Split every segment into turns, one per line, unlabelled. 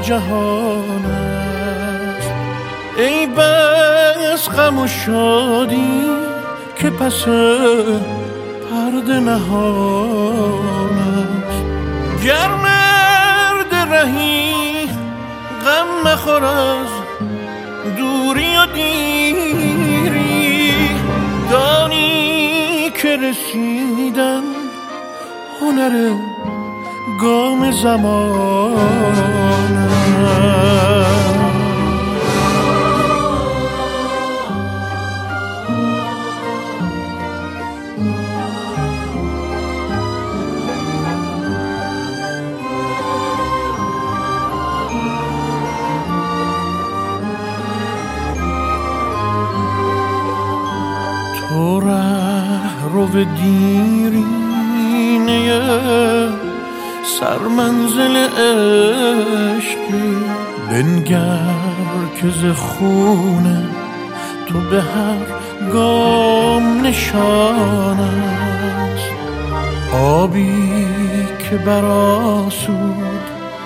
جهان است. ای بس غم و شادی که پس پرده نهان است. گر مرد رهی غم مخور از دوری و دیری، دانی که رسیدن هنر گام زمان است. تو رهرو دیرینه سرمنزل عشقی، بنگر که ز خون تو به هر گام نشان است. آبی که برآسود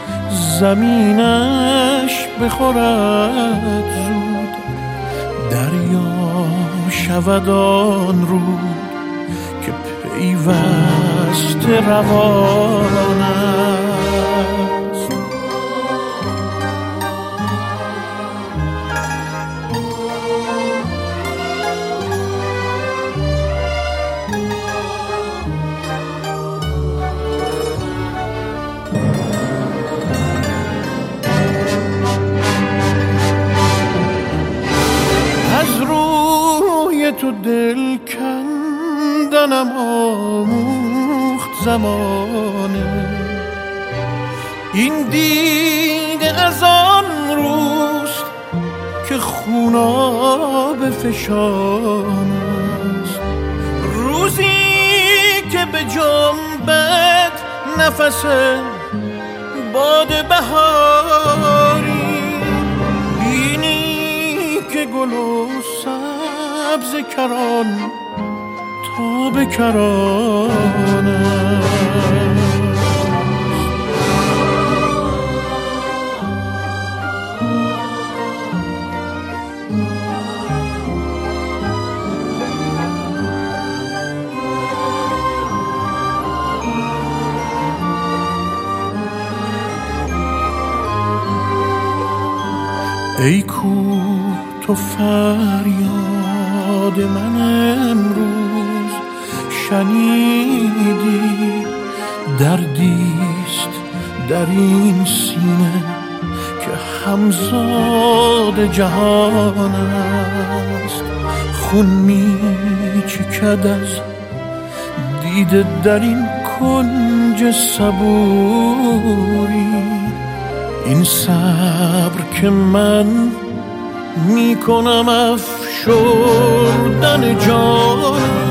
زمینش بخورد زود، دریا شود آن رود که پیوسته روان است. تو دل کندنم آموخت زمانه، این دیده از آن روست که خوناب فشان است. روزی که به جنبت نفس باد بهاری، بینی که گل و سبز کران تا به کران است. ای کوه تو فریاد من امروز شنیدی، دردیست در این سینه که همزاد جهان است. خون می چکد از دیده در این کنج صبوری، این صبر که من می کنم افشردن جان